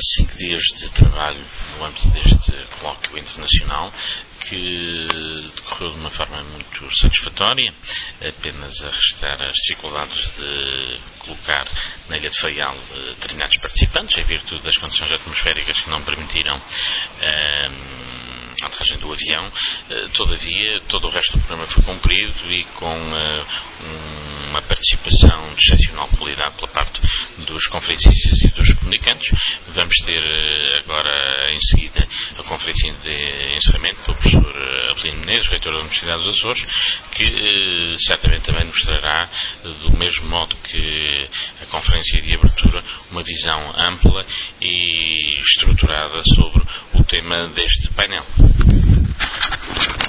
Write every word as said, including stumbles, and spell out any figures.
cinco dias de trabalho no âmbito deste colóquio internacional, que decorreu de uma forma muito satisfatória, apenas a restar as dificuldades de colocar na Ilha de Faial determinados participantes, em virtude das condições atmosféricas que não permitiram a aterragem do avião. Todavia, todo o resto do programa foi cumprido e com uma participação de excepcional qualidade pela parte dos conferencistas e dos comunicantes. Vamos ter agora, em seguida, a conferência de encerramento pelo professor Avelino Menezes, reitor da Universidade dos Açores, que certamente também nos trará, do mesmo modo que a conferência de abertura, uma visão ampla e estruturada sobre o tema deste painel.